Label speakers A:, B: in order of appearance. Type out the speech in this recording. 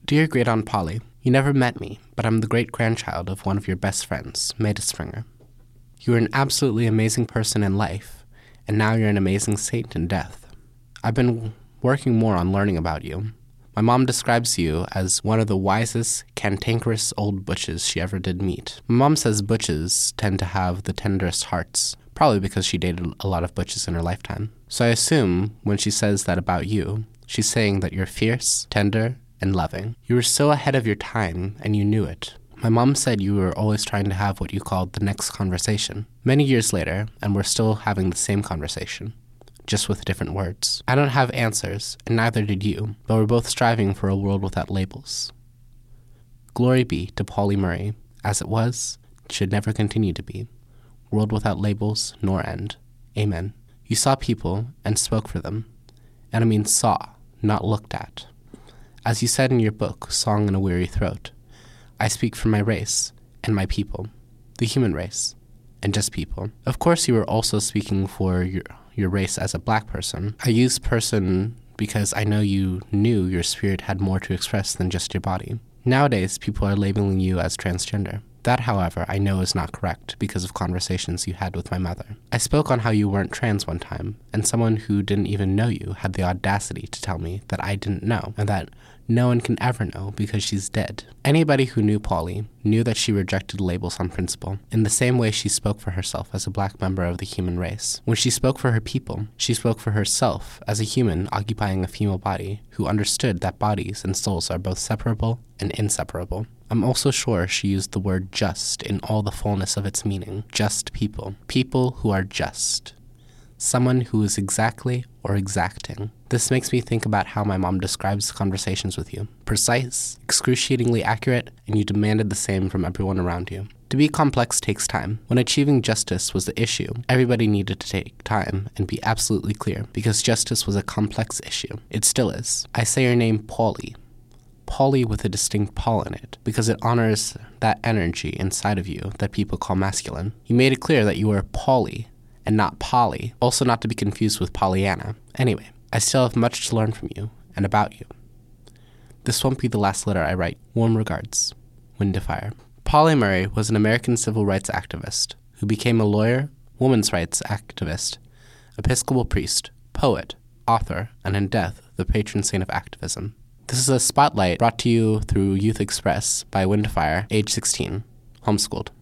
A: Dear Great Aunt Polly, you never met me, but I'm the great-grandchild of one of your best friends, Maida Springer. You were an absolutely amazing person in life, and now you're an amazing saint in death. I've been working more on learning about you. My mom describes you as one of the wisest, cantankerous old butches she ever did meet. My mom says butches tend to have the tenderest hearts, probably because she dated a lot of butches in her lifetime. So I assume when she says that about you, she's saying that you're fierce, tender, and loving. You were so ahead of your time, and you knew it. My mom said you were always trying to have what you called the next conversation. Many years later, and we're still having the same conversation, just with different words. I don't have answers, and neither did you, but we're both striving for a world without labels. Glory be to Pauli Murray, as it was, should never continue to be. World without labels, nor end. Amen. You saw people, and spoke for them. And I mean saw, not looked at. As you said in your book, Song in a Weary Throat, I speak for my race, and my people, the human race, and just people. Of course you were also speaking for your race as a black person. I use person because I know you knew your spirit had more to express than just your body. Nowadays, people are labeling you as transgender. That, however, I know is not correct because of conversations you had with my mother. I spoke on how you weren't trans one time, and someone who didn't even know you had the audacity to tell me that I didn't know, and that no one can ever know because she's dead. Anybody who knew Pauli knew that she rejected labels on principle, in the same way she spoke for herself as a black member of the human race. When she spoke for her people, she spoke for herself as a human occupying a female body who understood that bodies and souls are both separable and inseparable. I'm also sure she used the word just in all the fullness of its meaning. Just people. People who are just. Someone who is exactly or exacting. This makes me think about how my mom describes conversations with you. Precise, excruciatingly accurate, and you demanded the same from everyone around you. To be complex takes time. When achieving justice was the issue, everybody needed to take time and be absolutely clear, because justice was a complex issue. It still is. I say your name Pauli. Pauli with a distinct Paul in it, because it honors that energy inside of you that people call masculine. You made it clear that you were Pauli and not Polly, also not to be confused with Pollyanna. Anyway, I still have much to learn from you and about you. This won't be the last letter I write. Warm regards, Windfire. Pauli Murray was an American civil rights activist who became a lawyer, women's rights activist, Episcopal priest, poet, author, and in death, the patron saint of activism. This is a spotlight brought to you through Youth Express by Windfire, age 16, homeschooled.